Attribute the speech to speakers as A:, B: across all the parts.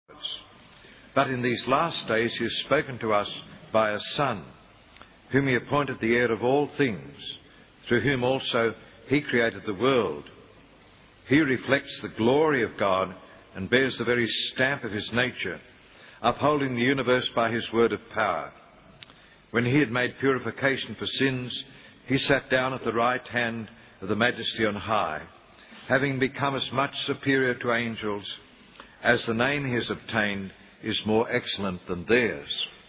A: But in these last days he has spoken to us by a Son, whom he appointed the heir of all things, through whom also he created the world. He reflects the glory of God and bears the very stamp of his nature, upholding the universe by his word of power. When he had made purification for sins, he sat down at the right hand of the Majesty on high, having become as much superior to angels as the name he has obtained is more excellent than theirs.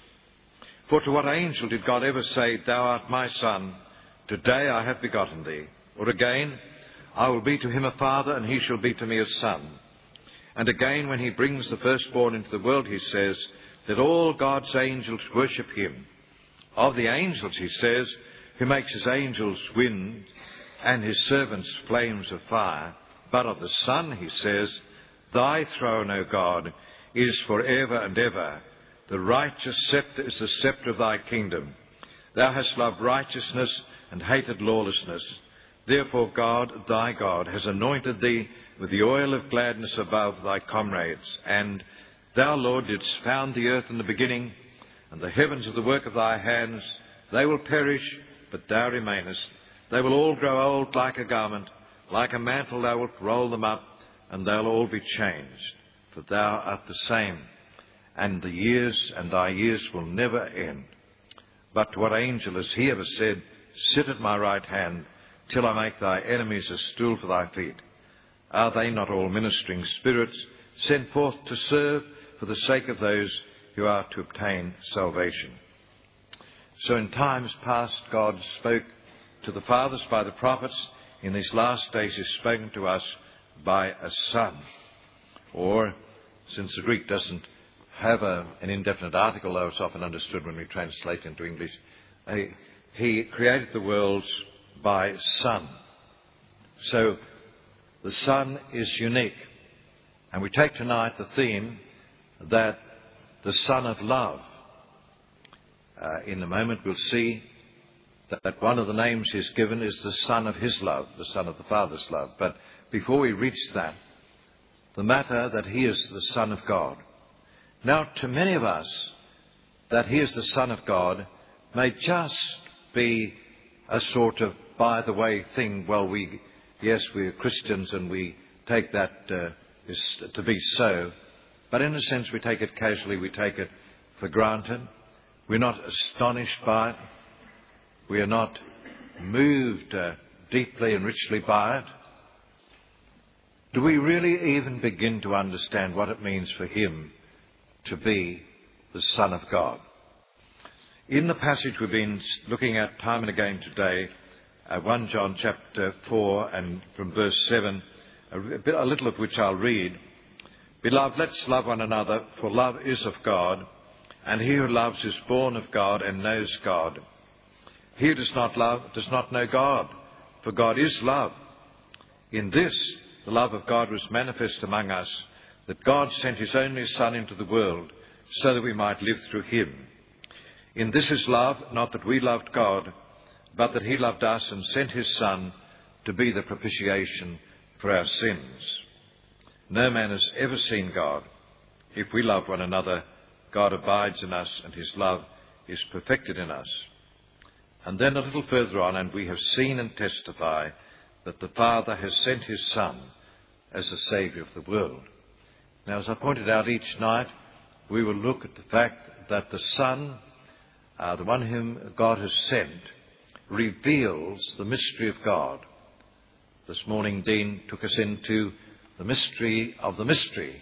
A: For to what angel did God ever say, "Thou art my Son, today I have begotten thee"? Or again, "I will be to him a father, and he shall be to me a son"? And again, when he brings the firstborn into the world, he says, "Let all God's angels worship him." Of the angels, he says, "Who makes his angels wind and his servants flames of fire." But of the Son, he says, "Thy throne, O God, is for ever and ever. The righteous sceptre is the sceptre of thy kingdom. Thou hast loved righteousness and hated lawlessness. Therefore God, thy God, has anointed thee with the oil of gladness above thy comrades. And thou, Lord, didst found the earth in the beginning, and the heavens are the work of thy hands. They will perish, but thou remainest. They will all grow old like a garment. Like a mantle thou wilt roll them up, and they'll all be changed. For thou art the same, and the years and thy years will never end. But to what angel has he ever said, "Sit at my right hand, till I make thy enemies a stool for thy feet"? Are they not all ministering spirits, sent forth to serve for the sake of those who are to obtain salvation? So in times past God spoke to the fathers by the prophets. In these last days he's spoken to us by a Son. Or, since the Greek doesn't have an indefinite article, though it's often understood when we translate into English, he created the worlds by Son. So the Son is unique. And we take tonight the theme that the Son of Love. In a moment we'll see that one of the names he's given is the Son of his love, the Son of the Father's love. But before we reach that, the matter that he is the Son of God. Now, to many of us, that he is the Son of God may just be a sort of by-the-way thing. Well, we're Christians and we take that to be so. But in a sense, we take it casually, we take it for granted. We're not astonished by it. We are not moved deeply and richly by it. Do we really even begin to understand what it means for him to be the Son of God? In the passage we've been looking at time and again today, 1 John chapter 4 and from verse 7, a little of which I'll read. "Beloved, let's love one another, for love is of God, and he who loves is born of God and knows God. He who does not love does not know God, for God is love. In this, the love of God was manifest among us, that God sent his only Son into the world, so that we might live through him. In this is love, not that we loved God, but that he loved us and sent his Son to be the propitiation for our sins. No man has ever seen God. If we love one another, God abides in us, and his love is perfected in us." And then a little further on, "And we have seen and testify that the Father has sent his Son as the Saviour of the world." Now, as I pointed out each night, we will look at the fact that the Son, the one whom God has sent, reveals the mystery of God. This morning, Dean took us into the mystery of the mystery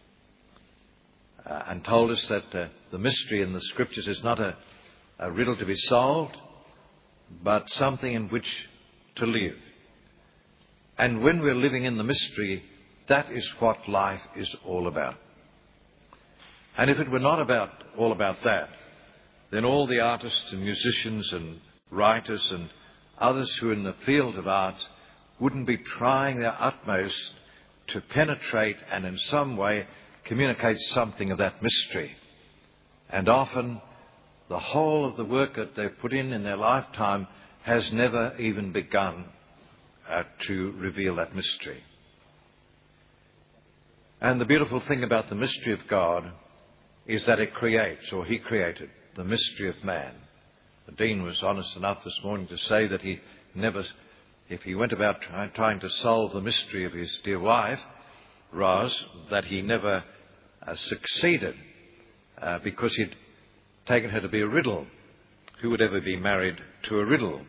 A: and told us that the mystery in the Scriptures is not a riddle to be solved, but something in which to live. And when we're living in the mystery, that is what life is all about. And if it were not all about that, then all the artists and musicians and writers and others who are in the field of art wouldn't be trying their utmost to penetrate and in some way communicate something of that mystery. And often the whole of the work that they've put in their lifetime has never even begun to reveal that mystery. And the beautiful thing about the mystery of God is that it creates, or he created, the mystery of man. The Dean was honest enough this morning to say that he never, if he went about trying to solve the mystery of his dear wife, Roz, that he never succeeded because he'd taken her to be a riddle. Who would ever be married to a riddle?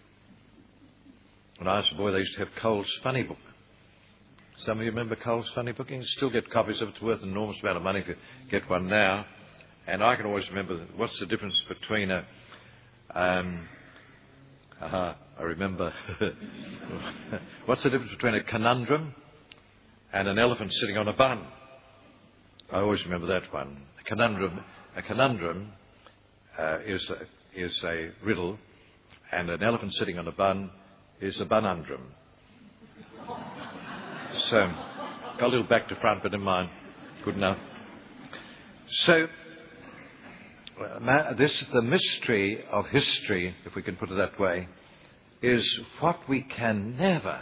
A: When I was a boy, they used to have Cole's Funny Book. Some of you remember Cole's Funny Book? You can still get copies of it. It's worth an enormous amount of money if you get one now. And I can always remember what's the difference between a... I remember. What's the difference between a conundrum and an elephant sitting on a bun? I always remember that one. A conundrum is a riddle, and an elephant sitting on a bun is a bunundrum. So, got a little back to front, but in mind, good enough. So, the mystery of history, if we can put it that way, is what we can never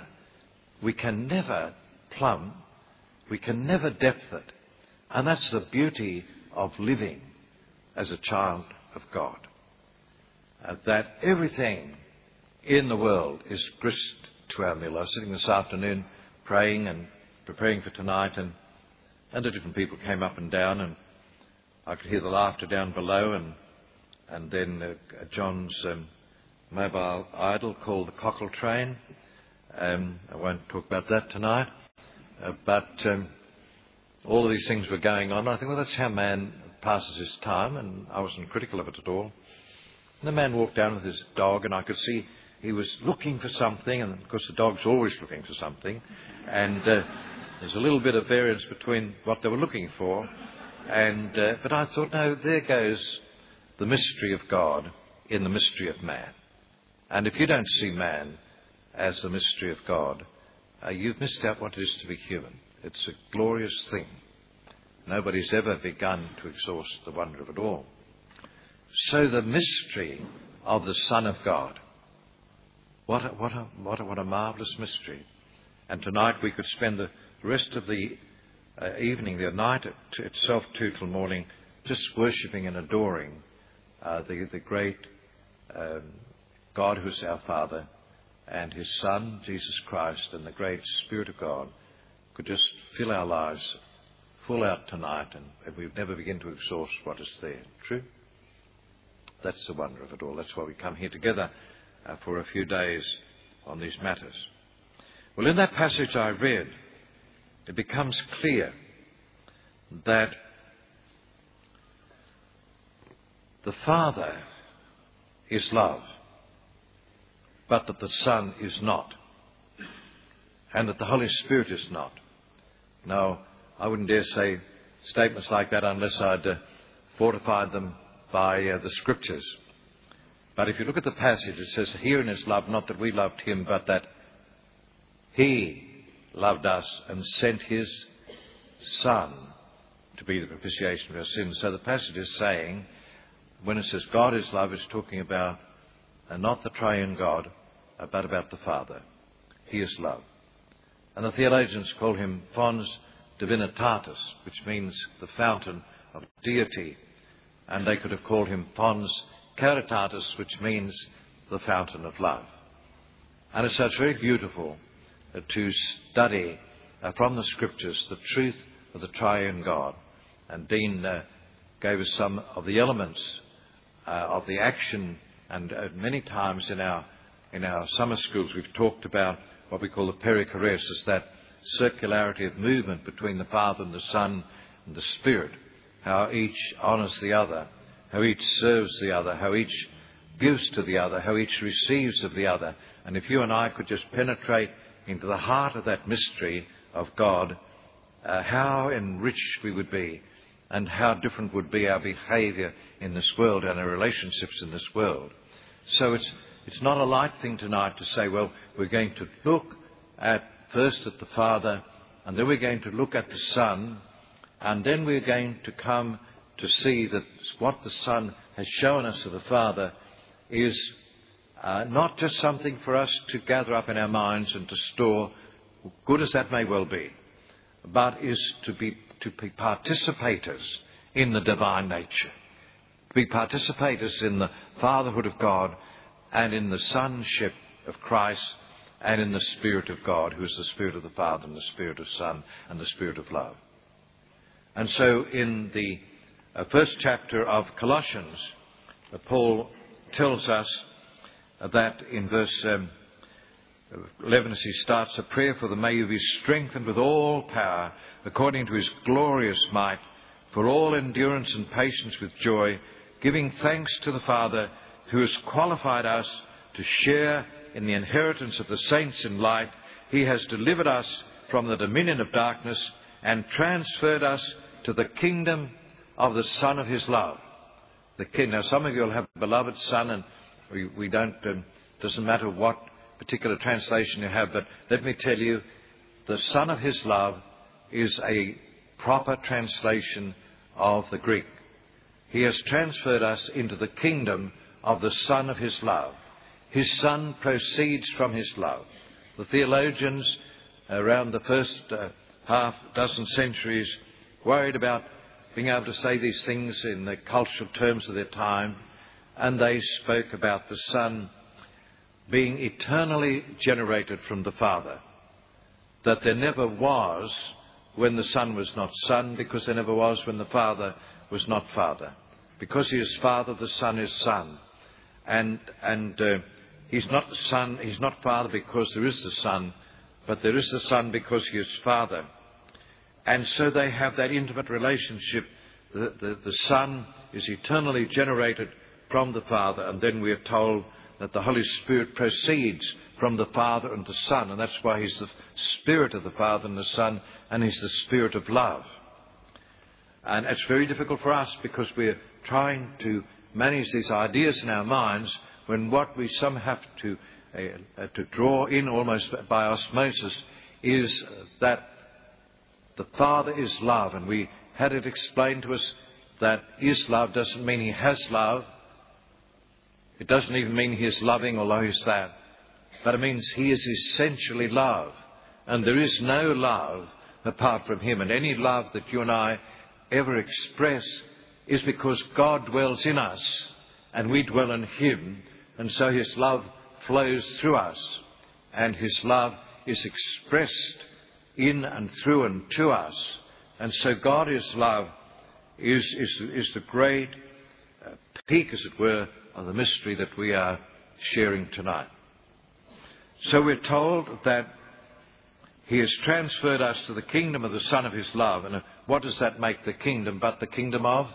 A: plumb, we can never depth it. And that's the beauty of living as a child of God. That everything in the world is grist to our mill. I was sitting this afternoon praying and preparing for tonight, and the different people came up and down, and I could hear the laughter down below, and then John's mobile idol called the Cockle Train. I won't talk about that tonight, but all of these things were going on. I think, well, that's how man passes his time, and I wasn't critical of it at all. And the man walked down with his dog, and I could see he was looking for something, and of course the dog's always looking for something, and there's a little bit of variance between what they were looking for. But I thought, no, there goes the mystery of God in the mystery of man. And if you don't see man as the mystery of God, you've missed out what it is to be human. It's a glorious thing. Nobody's ever begun to exhaust the wonder of it all. So the mystery of the Son of God. What a marvellous mystery. And tonight we could spend the rest of the evening, the night itself too, till morning, just worshipping and adoring the great God who's our Father, and his Son, Jesus Christ, and the great Spirit of God could just fill our lives full out tonight, and we'd never begin to exhaust what is there. True? That's the wonder of it all. That's why we come here together for a few days on these matters. Well, in that passage I read, it becomes clear that the Father is love, but that the Son is not, and that the Holy Spirit is not. Now, I wouldn't dare say statements like that unless I'd fortified them by the Scriptures. But if you look at the passage, it says, "Herein is love, not that we loved him, but that he loved us and sent his Son to be the propitiation for our sins." So the passage is saying, when it says God is love, it's talking about not the triune God, but about the Father. He is love. And the theologians call him Fons Divinitatis, which means the fountain of deity. And they could have called him Fons Caritatis, which means the fountain of love. And it's very beautiful to study from the Scriptures the truth of the triune God. And Dean gave us some of the elements of the action, and many times in our summer schools we've talked about what we call the perichoresis, that circularity of movement between the Father and the Son and the Spirit, how each honours the other, how each serves the other, how each gives to the other, how each receives of the other. And if you and I could just penetrate into the heart of that mystery of God, how enriched we would be, and how different would be our behaviour in this world and our relationships in this world. So it's not a light thing tonight to say, well, we're going to look first at the Father, and then we're going to look at the Son, and then we're going to come to see that what the Son has shown us of the Father is not just something for us to gather up in our minds and to store, good as that may well be, but is to be participators in the divine nature. To be participators in the fatherhood of God and in the sonship of Christ and in the Spirit of God, who is the Spirit of the Father and the Spirit of Son and the Spirit of love. And so in the first chapter of Colossians, Paul tells us that in verse 11, as he starts, a prayer for them, may you be strengthened with all power according to his glorious might, for all endurance and patience with joy, giving thanks to the Father who has qualified us to share in the inheritance of the saints in light. He has delivered us from the dominion of darkness and transferred us to the kingdom of the Son of his love. Now, some of you will have a beloved Son, and we don't, doesn't matter what particular translation you have, but let me tell you, the Son of his love is a proper translation of the Greek. He has transferred us into the kingdom of the Son of his love. His Son proceeds from his love. The theologians around the first half dozen centuries worried about being able to say these things in the cultural terms of their time, and they spoke about the Son being eternally generated from the Father, that there never was when the Son was not Son, because there never was when the Father was not Father. Because he is Father, the Son is Son. And he's not Son, he's not Father because there is the Son, but there is the Son because he is Father. And so they have that intimate relationship. The Son is eternally generated from the Father, and then we are told that the Holy Spirit proceeds from the Father and the Son, and that's why he's the Spirit of the Father and the Son, and he's the Spirit of love. And it's very difficult for us because we're trying to manage these ideas in our minds when what we somehow have to draw in almost by osmosis is that the Father is love, and we had it explained to us that is love doesn't mean he has love. It doesn't even mean he is loving, although he's that. But it means he is essentially love. And there is no love apart from him. And any love that you and I ever express is because God dwells in us and we dwell in him. And so his love flows through us. And his love is expressed in and through and to us. And so God is love is the great peak, as it were, of the mystery that we are sharing tonight. So we're told that he has transferred us to the kingdom of the Son of his love. And what does that make the kingdom but the kingdom of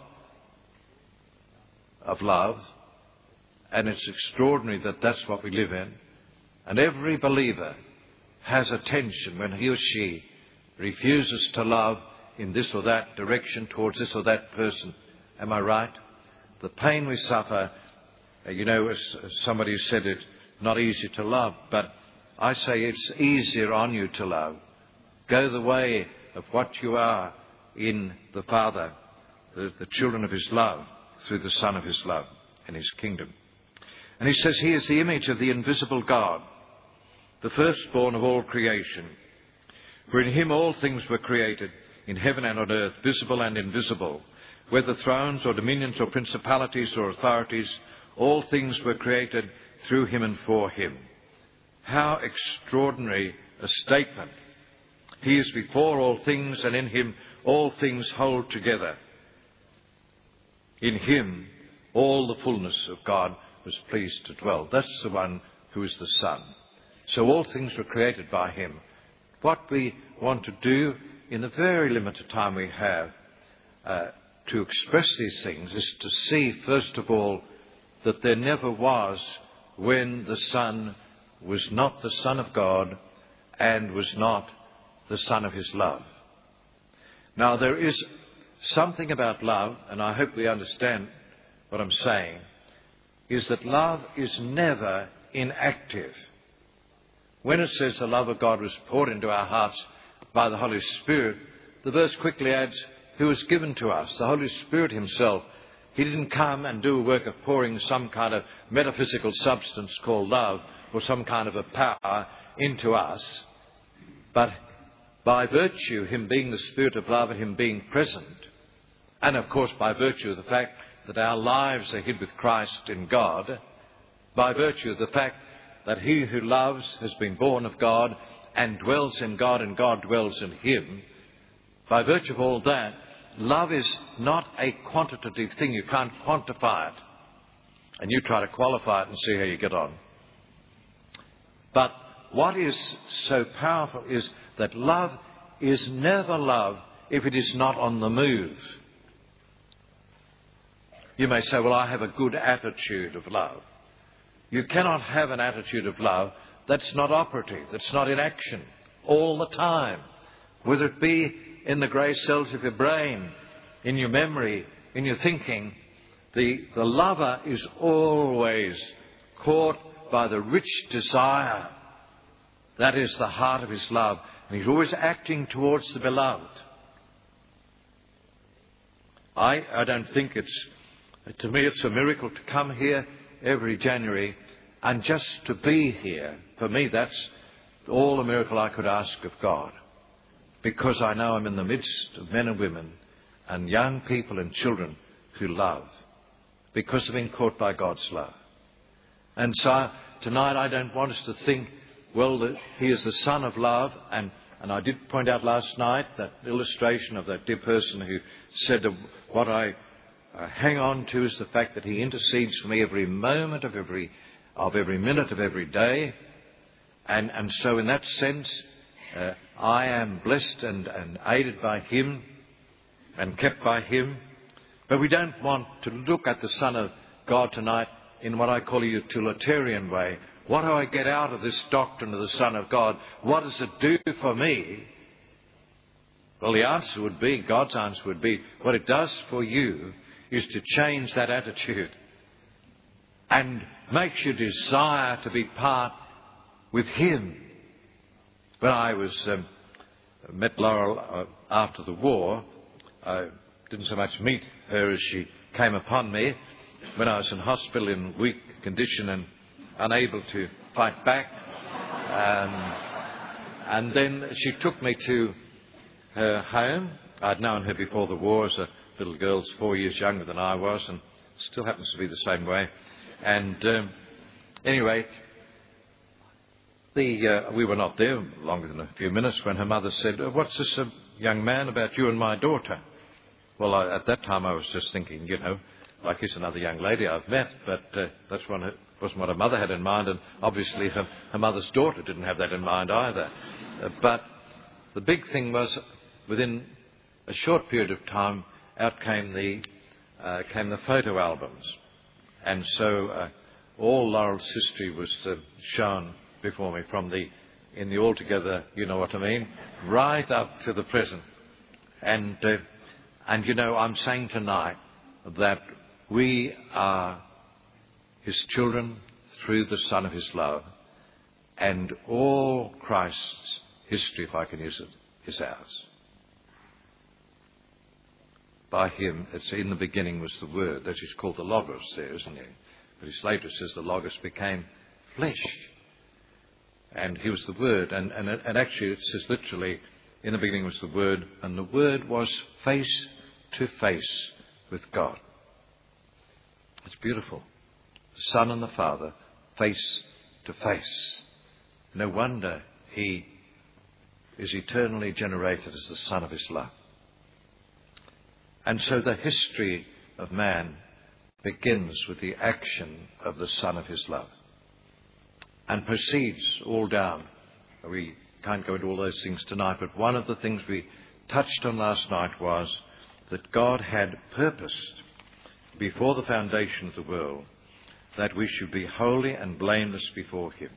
A: love? And it's extraordinary that that's what we live in. And every believer has a tension when he or she refuses to love in this or that direction towards this or that person. Am I right? The pain we suffer, as somebody said, it's not easy to love, but I say it's easier on you to love. Go the way of what you are in the Father, the children of his love, through the Son of his love and his kingdom. And he says he is the image of the invisible God, the firstborn of all creation. For in him all things were created, in heaven and on earth, visible and invisible, whether thrones or dominions or principalities or authorities, all things were created through him and for him. How extraordinary a statement. He is before all things, and in him all things hold together. In him all the fullness of God was pleased to dwell. That's the one who is the Son. So all things were created by him. What we want to do in the very limited time we have to express these things is to see, first of all, that there never was when the Son was not the Son of God and was not the Son of his love. Now, there is something about love, and I hope we understand what I'm saying, is that love is never inactive. When it says the love of God was poured into our hearts by the Holy Spirit, the verse quickly adds, who was given to us, the Holy Spirit himself. He didn't come and do a work of pouring some kind of metaphysical substance called love or some kind of a power into us, but by virtue, him being the Spirit of love and him being present, and of course by virtue of the fact that our lives are hid with Christ in God, by virtue of the fact that he who loves has been born of God and dwells in God and God dwells in him, by virtue of all that, love is not a quantitative thing. You can't quantify it. And you try to qualify it and see how you get on. But what is so powerful is that love is never love if it is not on the move. You may say, well, I have a good attitude of love. You cannot have an attitude of love that's not operative, that's not in action all the time, whether it be in the grey cells of your brain, in your memory, in your thinking. The lover is always caught by the rich desire. That is the heart of his love. And he's always acting towards the beloved. I don't think to me it's a miracle to come here every January and just to be here. For me, that's all the miracle I could ask of God. Because I know I'm in the midst of men and women and young people and children who love. Because they've been caught by God's love. And so tonight I don't want us to think, well, that he is the Son of love. And I did point out last night that illustration of that dear person who said that what I hang on to is the fact that he intercedes for me every moment of every minute of every day. And so in that sense, I am blessed and aided by him and kept by him. But we don't want to look at the Son of God tonight in what I call a utilitarian way. What do I get out of this doctrine of the Son of God? What does it do for me? Well, the answer would be, God's answer would be, what it does for you is to change that attitude and makes you desire to be part with him. When I met Laurel after the war, I didn't so much meet her as she came upon me when I was in hospital in weak condition and unable to fight back. And then she took me to her home. I'd known her before the war as a little girl, 4 years younger than I was, and still happens to be the same way. And anyway, we were not there longer than a few minutes when her mother said, "What's this young man about you and my daughter?" Well, at that time I was just thinking, like he's another young lady I've met, but that's wasn't what her mother had in mind, and obviously her mother's daughter didn't have that in mind either. But the big thing was, within a short period of time, out came the photo albums, and so all Laurel's history was shown before me in the altogether, you know what I mean, right up to the present. And I'm saying tonight that we are his children through the Son of his love, and all Christ's history, if I can use it, is ours. By him, it's in the beginning was the Word. That is called the Logos there, isn't it? But he later says the Logos became flesh. And he was the Word. And actually it says literally, in the beginning was the Word, and the Word was face to face with God. It's beautiful. The Son and the Father, face to face. No wonder he is eternally generated as the Son of his love. And so the history of man begins with the action of the Son of his love and proceeds all down. We can't go into all those things tonight, but one of the things we touched on last night was that God had purposed before the foundation of the world that we should be holy and blameless before him.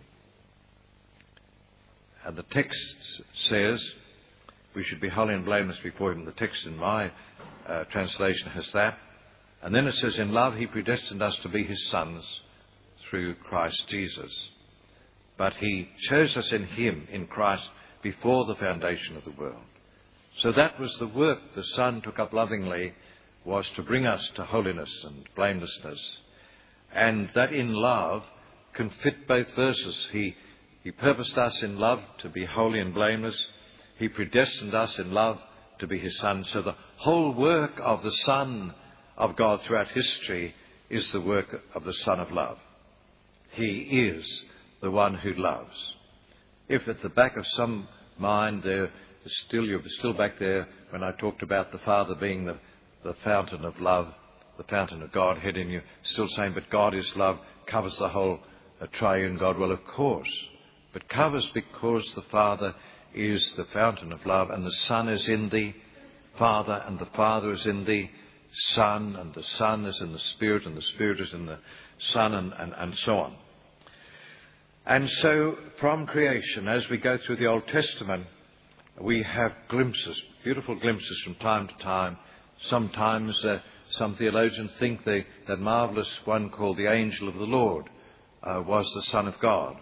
A: And the text says we should be holy and blameless before him. The text in my translation has that. And then it says, in love he predestined us to be his sons through Christ Jesus. But he chose us in him, in Christ, before the foundation of the world. So that was the work the Son took up lovingly, was to bring us to holiness and blamelessness. And that in love can fit both verses. He purposed us in love to be holy and blameless, He predestined us in love to be his Son. So the whole work of the Son of God throughout history is the work of the Son of love. He is the one who loves. If at the back of some mind you're still back there when I talked about the Father being the fountain of love, the fountain of Godhead in you, still saying, but God is love, covers the whole triune God. Well, of course, but covers because the Father is the fountain of love, and the Son is in the Father, and the Father is in the Son, and the Son is in the Spirit, and the Spirit is in the Son, and so on. And so, from creation, as we go through the Old Testament, we have glimpses, beautiful glimpses from time to time. Sometimes some theologians think that marvellous one called the angel of the Lord was the Son of God.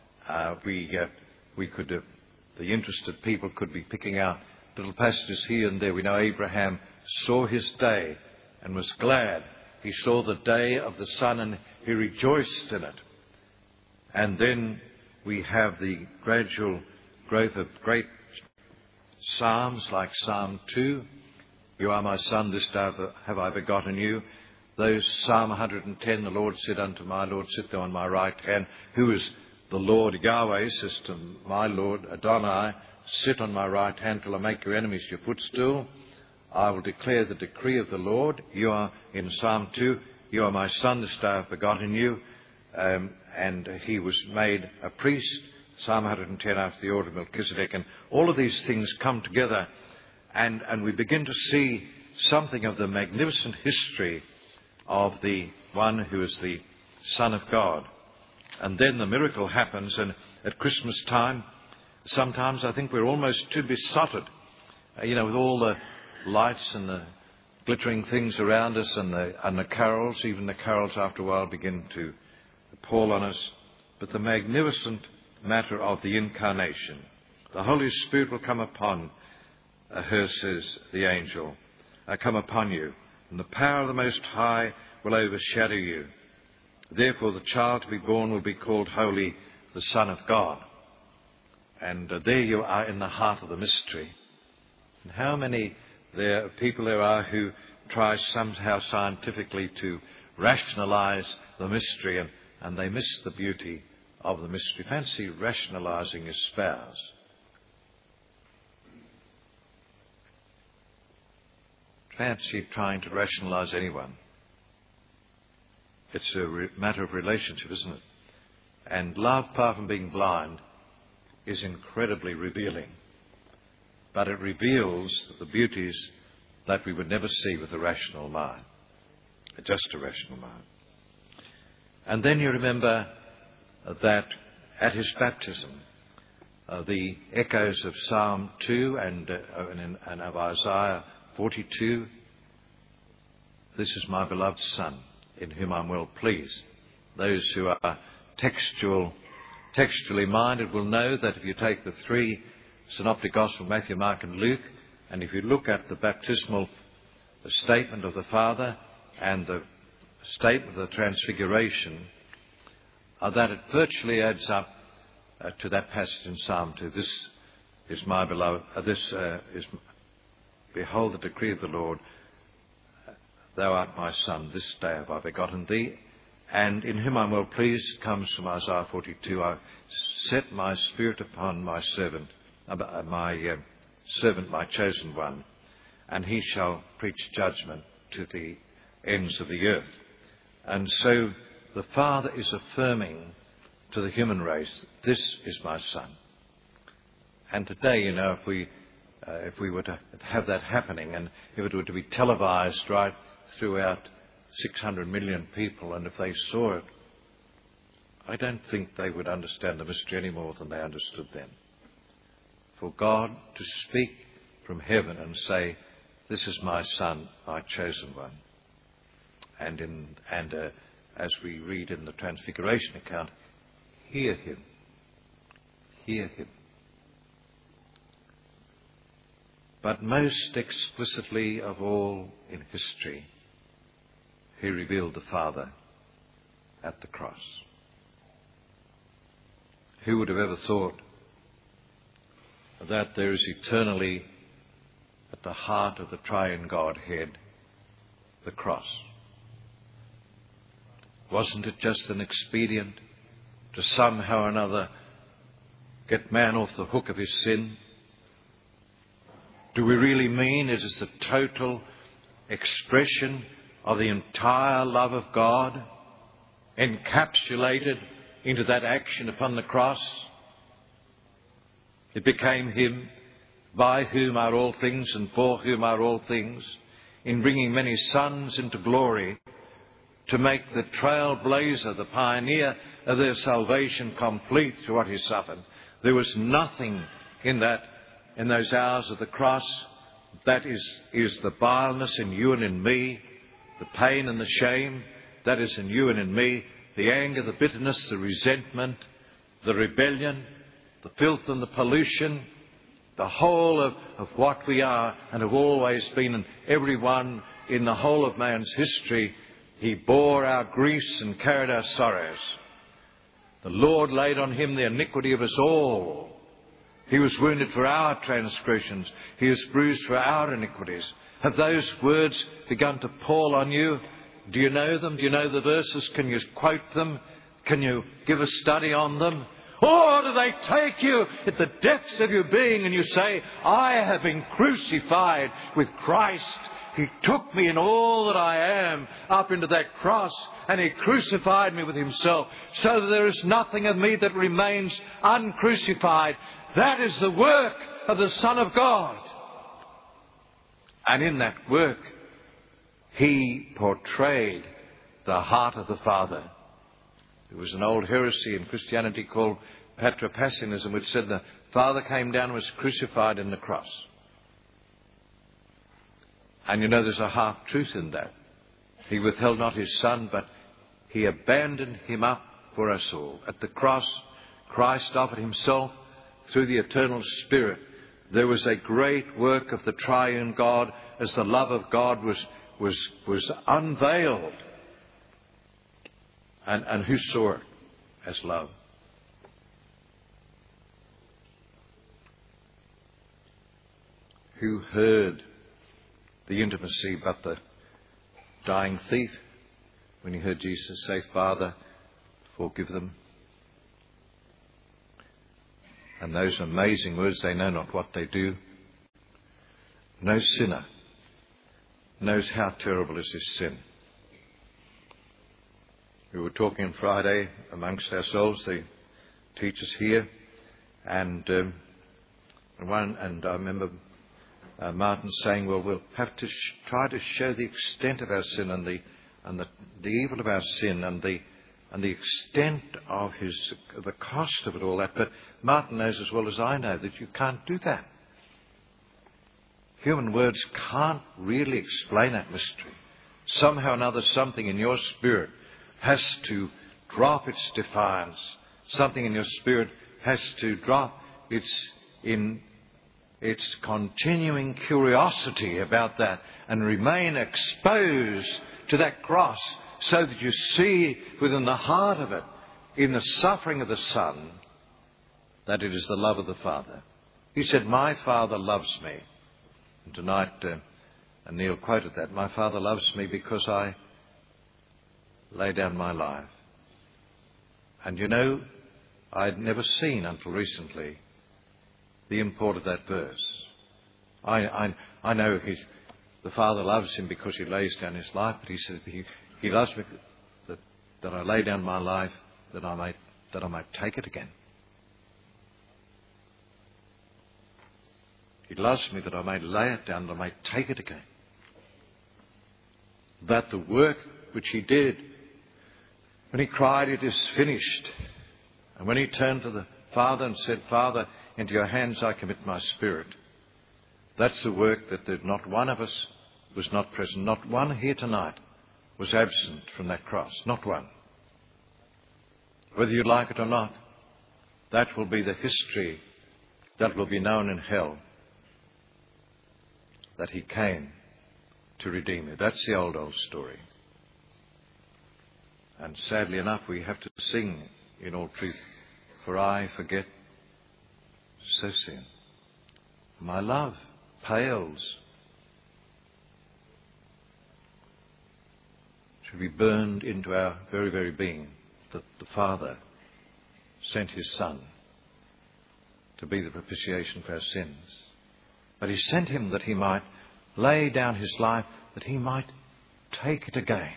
A: The interested people could be picking out little passages here and there. We know Abraham saw his day and was glad. He saw the day of the Son and he rejoiced in it. And then we have the gradual growth of great psalms like Psalm 2. You are my Son, this day have I begotten you. Those Psalm 110, the Lord said unto my Lord, sit thou on my right hand. Who is the Lord? Yahweh says to my Lord, Adonai, sit on my right hand till I make your enemies your footstool. I will declare the decree of the Lord. You are, in Psalm 2, you are my Son, this day I have begotten you. And he was made a priest, Psalm 110, after the order of Melchizedek. And all of these things come together, and we begin to see something of the magnificent history of the one who is the Son of God. And then the miracle happens, and at Christmas time, sometimes I think we're almost too besotted, with all the lights and the glittering things around us and the carols. Even the carols after a while begin to pall on us. But the magnificent matter of the incarnation. The Holy Spirit will come upon her, says the angel, come upon you, and the power of the Most High will overshadow you. Therefore the child to be born will be called Holy, the Son of God. And there you are in the heart of the mystery. And how many people there are who try somehow scientifically to rationalize the mystery, and they miss the beauty of the mystery. Fancy rationalizing his spouse. Fancy trying to rationalize anyone. It's a matter of relationship, isn't it? And love, far from being blind, is incredibly revealing. But it reveals the beauties that we would never see with a rational mind. Just a rational mind. And then you remember that at his baptism, the echoes of Psalm 2 and of Isaiah 42, this is my beloved Son, in whom I'm well pleased. Those who are textually minded will know that if you take the three synoptic Gospels, Matthew, Mark and Luke, and if you look at the baptismal statement of the Father and the statement of the Transfiguration, that it virtually adds up to that passage in Psalm 2. This is my beloved, behold the decree of the Lord, thou art my Son, this day have I begotten thee, and in whom I'm well pleased, comes from Isaiah 42, I set my spirit upon my servant, my chosen one, and he shall preach judgment to the ends of the earth. And so the Father is affirming to the human race, this is my Son. And today, if we were to have that happening, and if it were to be televised right throughout 600 million people, and if they saw it, I don't think they would understand the mystery any more than they understood then. For God to speak from heaven and say, this is my Son, my chosen one. And as we read in the Transfiguration account, hear him. Hear him. But most explicitly of all in history, he revealed the Father at the cross. Who would have ever thought that there is eternally at the heart of the triune Godhead, the cross. Wasn't it just an expedient to somehow or another get man off the hook of his sin? Do we really mean it is the total expression of the entire love of God encapsulated into that action upon the cross? It became him by whom are all things and for whom are all things, in bringing many sons into glory, to make the trailblazer, the pioneer of their salvation, complete through what he suffered. There was nothing in those hours of the cross that is the vileness in you and in me, the pain and the shame that is in you and in me, the anger, the bitterness, the resentment, the rebellion, the filth and the pollution, the whole of what we are and have always been, and everyone in the whole of man's history. He bore our griefs and carried our sorrows. The Lord laid on him the iniquity of us all. He was wounded for our transgressions. He was bruised for our iniquities. Have those words begun to pall on you? Do you know them? Do you know the verses? Can you quote them? Can you give a study on them? Or do they take you at the depths of your being and you say, I have been crucified with Christ. He took me in all that I am up into that cross, and he crucified me with himself, so that there is nothing of me that remains uncrucified. That is the work of the Son of God. And in that work, he portrayed the heart of the Father. There was an old heresy in Christianity called Patripassianism, which said the Father came down and was crucified in the cross. And you know there's a half-truth in that. He withheld not his Son, but he abandoned him up for us all. At the cross, Christ offered himself through the eternal Spirit. There was a great work of the triune God as the love of God was unveiled. And who saw it as love? Who heard the intimacy but the dying thief when he heard Jesus say, Father, forgive them? And those amazing words, they know not what they do. No sinner knows how terrible is this sin. We were talking on Friday amongst ourselves, the teachers here, and I remember Martin saying, well, we'll have to try to show the extent of our sin and the evil of our sin and the extent of the cost of it all that. But Martin knows as well as I know that you can't do that. Human words can't really explain that mystery. Somehow or another, something in your spirit has to drop its defiance. Something in your spirit has to drop its continuing curiosity about that and remain exposed to that cross, so that you see within the heart of it, in the suffering of the Son, that it is the love of the Father. He said, my Father loves me. And tonight, and Neil quoted that, my Father loves me because I lay down my life. And you know, I'd never seen until recently the import of that verse. I know the Father loves him because he lays down his life, but he says he loves me that I lay down my life that I might take it again. He loves me that I may lay it down, that I may take it again. That the work which he did when he cried, it is finished, and when he turned to the Father and said, Father, into your hands I commit my spirit. That's the work that not one of us was not present. Not one here tonight was absent from that cross. Not one. Whether you like it or not, that will be the history that will be known in hell. That he came to redeem you. That's the old story. And sadly enough, we have to sing in all truth, for I forget so soon. my love pales. Should be burned into our very, very being, that the Father sent his Son to be the propitiation for our sins. But he sent him that he might lay down his life, that he might take it again.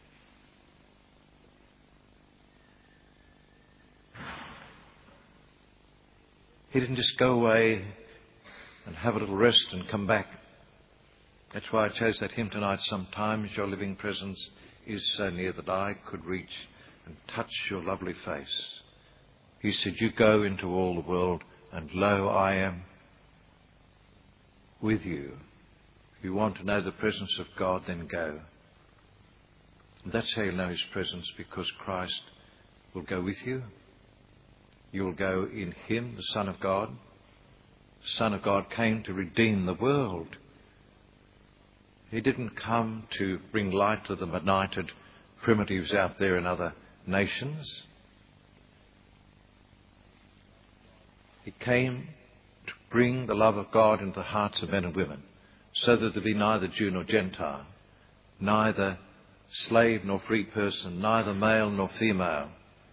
A: He didn't just go away and have a little rest and come back. That's why I chose that hymn tonight. Sometimes your living presence is so near that I could reach and touch your lovely face. He said, you go into all the world, and lo, I am with you. If you want to know the presence of God, then go. And that's how you'll know his presence, because Christ will go with you. You will go in him, the Son of God. The Son of God came to redeem the world. He didn't come to bring light to the benighted primitives out there in other nations. He came to bring the love of God into the hearts of men and women, so that there be neither Jew nor Gentile, neither slave nor free person, neither male nor female.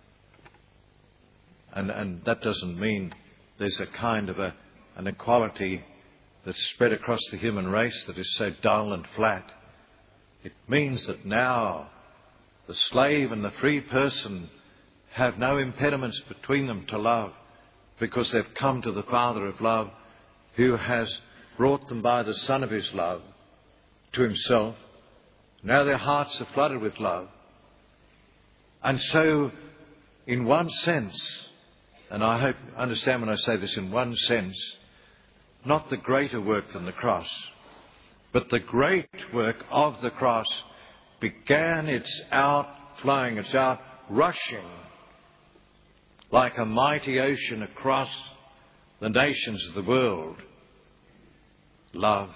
A: And that doesn't mean there's a kind of an equality that's spread across the human race that is so dull and flat. It means that now the slave and the free person have no impediments between them to love, because they've come to the Father of love, who has brought them by the Son of his love to himself. Now their hearts are flooded with love. And so, in one sense, and I hope you understand when I say this, in one sense, not the greater work than the cross, but the great work of the cross began its outflowing, its outrushing, like a mighty ocean across the nations of the world. Love.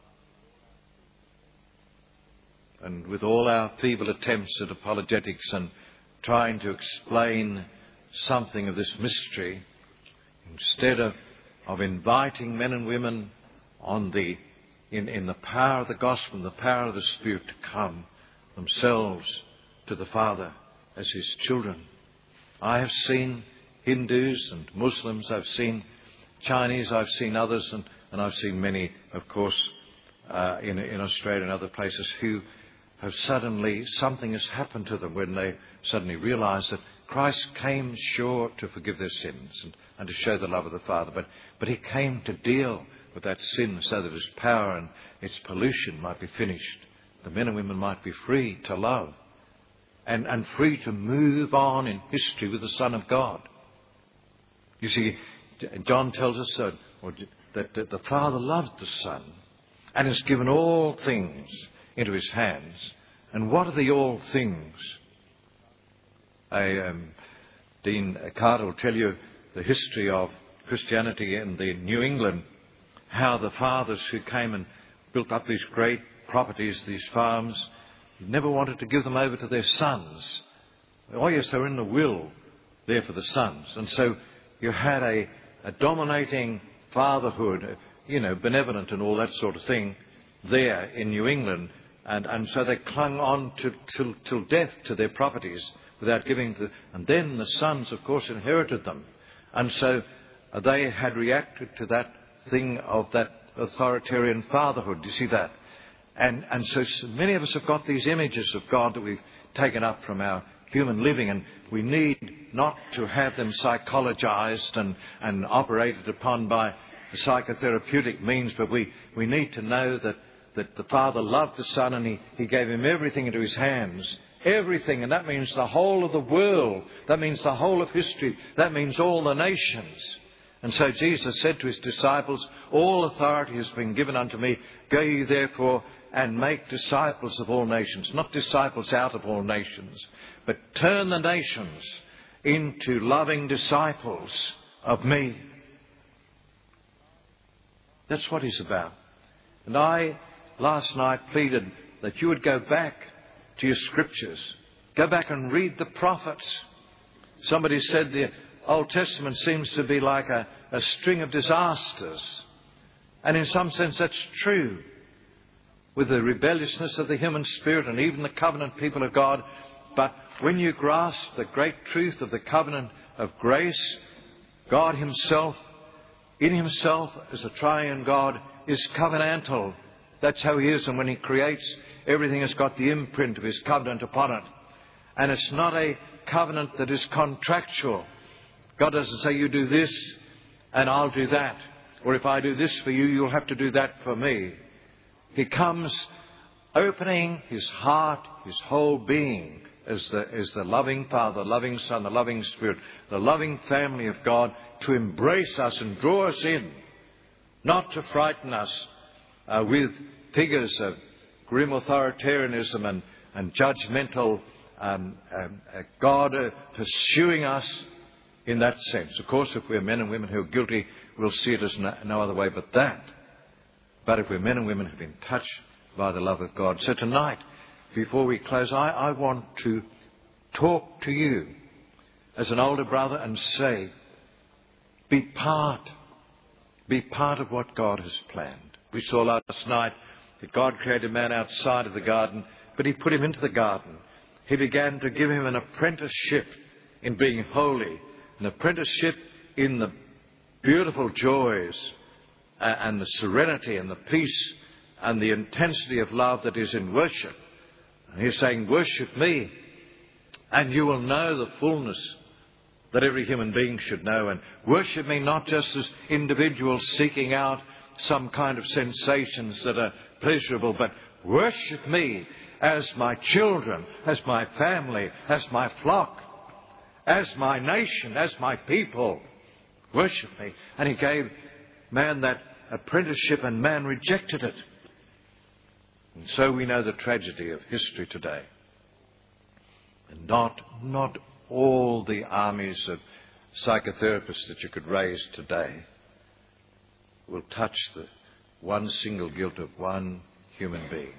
A: And with all our feeble attempts at apologetics and trying to explain something of this mystery, instead of inviting men and women in the power of the gospel and the power of the Spirit to come themselves to the Father as his children. I have seen Hindus and Muslims, I've seen Chinese, I've seen others, and I've seen many, of course, in Australia and other places, who have suddenly, something has happened to them when they suddenly realise that Christ came sure to forgive their sins and to show the love of the Father, but he came to deal with that sin so that its power and its pollution might be finished. The men and women might be free to love and free to move on in history with the Son of God. You see, John tells us that the Father loved the Son and has given all things into his hands. And what are the all things? Dean Carter will tell you the history of Christianity in New England, how the fathers who came and built up these great properties, these farms, never wanted to give them over to their sons. Oh yes, they were in the will there for the sons. And so you had a dominating fatherhood, benevolent and all that sort of thing there in New England. And so they clung on till death to their properties without giving and then the sons, of course, inherited them. And so they had reacted to that thing of that authoritarian fatherhood. Do you see that? And so many of us have got these images of God that we've taken up from our human living, and we need not to have them psychologized and operated upon by psychotherapeutic means, but we need to know that the Father loved the Son and he gave him everything into his hands. Everything, and that means the whole of the world. That means the whole of history. That means all the nations. And so Jesus said to his disciples, all authority has been given unto me. Go ye therefore and make disciples of all nations. Not disciples out of all nations, but turn the nations into loving disciples of me. That's what he's about. And I, last night, pleaded that you would go back to your scriptures. Go back and read the prophets. Somebody said the Old Testament seems to be like a string of disasters. And in some sense that's true with the rebelliousness of the human spirit and even the covenant people of God. But when you grasp the great truth of the covenant of grace, God Himself, in Himself as a triune God, is covenantal. That's how He is. And when He creates, everything has got the imprint of His covenant upon it. And it's not a covenant that is contractual. God doesn't say, you do this and I'll do that. Or if I do this for you, you'll have to do that for me. He comes opening His heart, His whole being, as the loving Father, loving Son, the loving Spirit, the loving family of God, to embrace us and draw us in, not to frighten us with figures of grim authoritarianism and judgmental God pursuing us in that sense. Of course, if we're men and women who are guilty, we'll see it as no other way but that. But if we're men and women who've been touched by the love of God. So tonight, before we close, I want to talk to you as an older brother and say, be part of what God has planned. We saw last night that God created man outside of the garden, but He put him into the garden. He began to give him an apprenticeship in being holy, an apprenticeship in the beautiful joys and the serenity and the peace and the intensity of love that is in worship. And He's saying, worship me and you will know the fullness that every human being should know. And worship me not just as individuals seeking out some kind of sensations that are pleasurable, but worship me as my children, as my family, as my flock, as my nation, as my people. Worship me. And He gave man that apprenticeship, and man rejected it. And so we know the tragedy of history today. And not all the armies of psychotherapists that you could raise today will touch the one single guilt of one human being,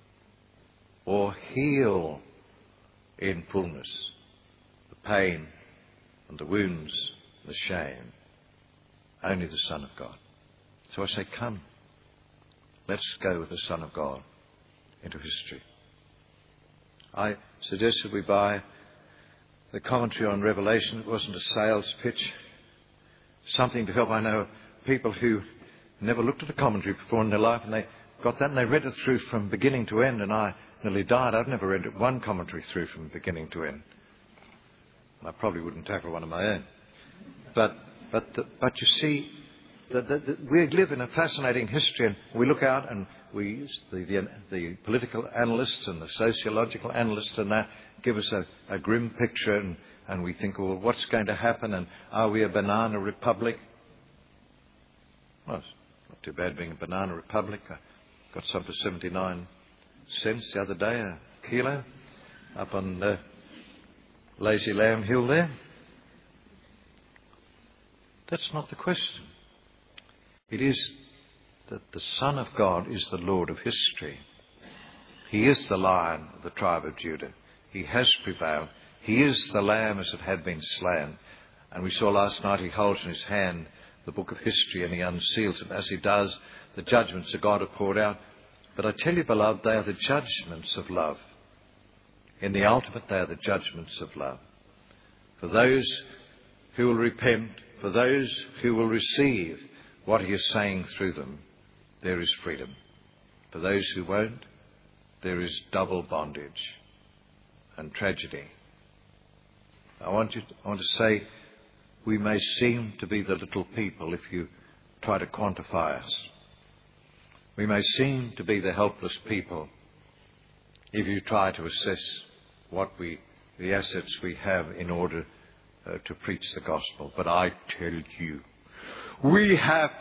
A: or heal in fullness the pain and the wounds, the shame. Only the Son of God. So I say, come, let's go with the Son of God into history. I suggested we buy the commentary on Revelation. It wasn't a sales pitch. Something to help. I know people who never looked at a commentary before in their life, and they got that and they read it through from beginning to end, and I nearly died. I've never read one commentary through from beginning to end. I probably wouldn't tackle one of my own. But you see, we live in a fascinating history, and we look out and we use the political analysts and the sociological analysts and that give us a grim picture, and we think, well, what's going to happen, and are we a banana republic? Well, it's not too bad being a banana republic. I got some for 79 cents the other day a kilo up on Lazy Lamb Hill there. That's not the question. It is that the Son of God is the Lord of history. He is the Lion of the tribe of Judah. He has prevailed. He is the Lamb as it had been slain. And we saw last night He holds in His hand the book of history, and He unseals it. As He does, the judgments of God are poured out. But I tell you, beloved, they are the judgments of love. In the ultimate, they are the judgments of love. For those who will repent, for those who will receive what He is saying through them, there is freedom. For those who won't, there is double bondage and tragedy. I want to say, we may seem to be the little people if you try to quantify us. We may seem to be the helpless people if you try to assess the assets we have in order to preach the gospel. But I tell you, we have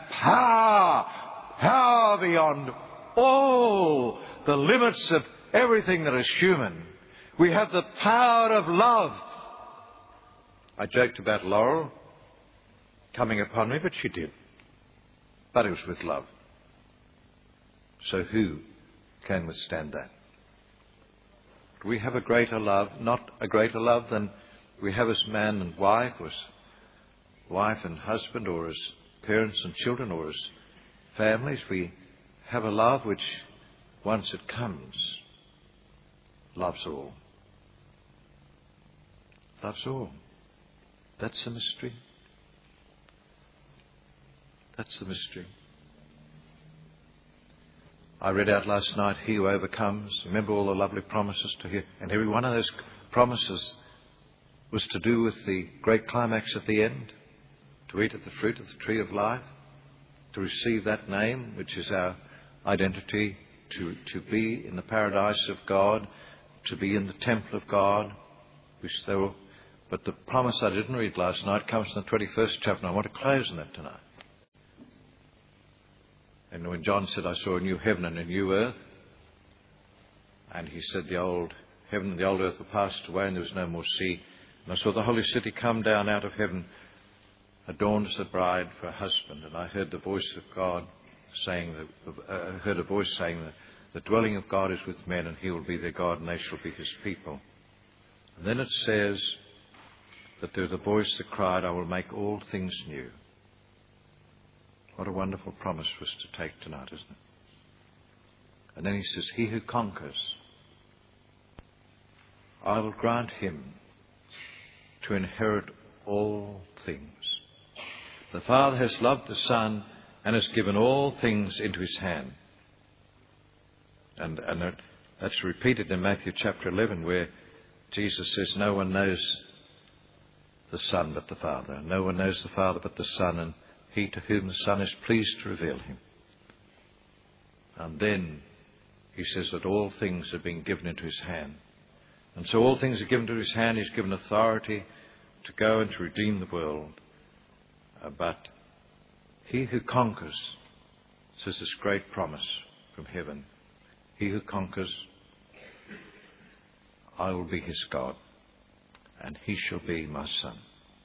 A: power beyond all the limits of everything that is human. We have the power of love. I joked about Laurel coming upon me, but she did. But it was with love. So who can withstand that? Do we have a greater love? Not a greater love than we have as man and wife, or as wife and husband, or as parents and children, or as families, we have a love which, once it comes, loves all. Loves all. That's the mystery. That's the mystery. I read out last night, he who overcomes. Remember all the lovely promises to hear. And every one of those promises was to do with the great climax at the end. To eat of the fruit of the tree of life. To receive that name, which is our identity. To be in the paradise of God. To be in the temple of God. But the promise I didn't read last night comes in the 21st chapter. And I want to close on that tonight. And when John said, I saw a new heaven and a new earth, and he said the old heaven and the old earth were passed away and there was no more sea. And I saw the holy city come down out of heaven, adorned as a bride for a husband. And I heard the voice of God saying, the dwelling of God is with men, and he will be their God, and they shall be his people. And then it says that there was a voice that cried, I will make all things new. What a wonderful promise for us to take tonight, isn't it? And then he says, he who conquers, I will grant him to inherit all things. The Father has loved the Son and has given all things into his hand. And that's repeated in Matthew chapter 11, where Jesus says, no one knows the Son but the Father. No one knows the Father but the Son, and he to whom the Son is pleased to reveal him. And then he says that all things have been given into his hand. And so all things are given to his hand. He's given authority to go and to redeem the world. But he who conquers, says this great promise from heaven, he who conquers, I will be his God, and he shall be my son.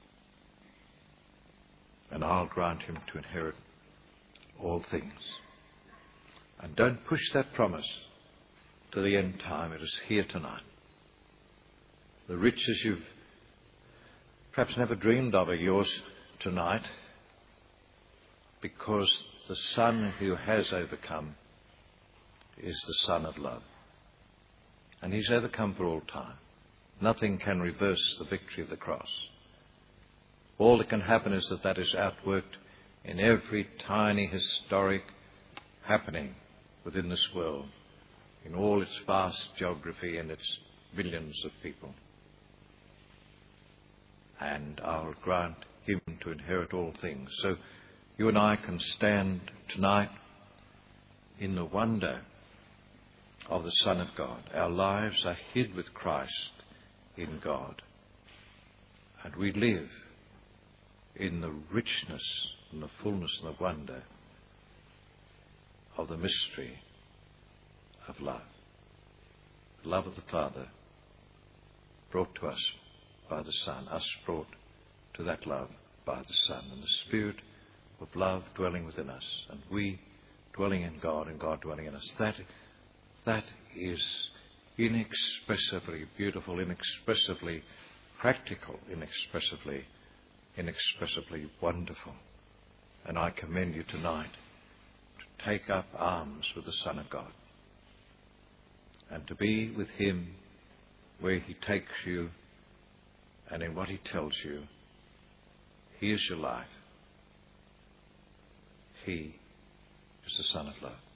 A: And I'll grant him to inherit all things. And don't push that promise to the end time. It is here tonight. The riches you've perhaps never dreamed of are yours tonight, because the Son who has overcome is the Son of love. And he's overcome for all time. Nothing can reverse the victory of the cross. All that can happen is that is outworked in every tiny historic happening within this world, in all its vast geography and its billions of people. And I'll grant him to inherit all things. So you and I can stand tonight in the wonder of the Son of God. Our lives are hid with Christ in God. And we live in the richness and the fullness and the wonder of the mystery of love. The love of the Father brought to us by the Son, us brought to that love by the Son, and the Spirit of love dwelling within us, and we dwelling in God and God dwelling in us. That is inexpressibly beautiful, inexpressibly practical, inexpressibly wonderful. And I commend you tonight to take up arms with the Son of God and to be with him where he takes you and in what he tells you. He is your life. He is the Son of love.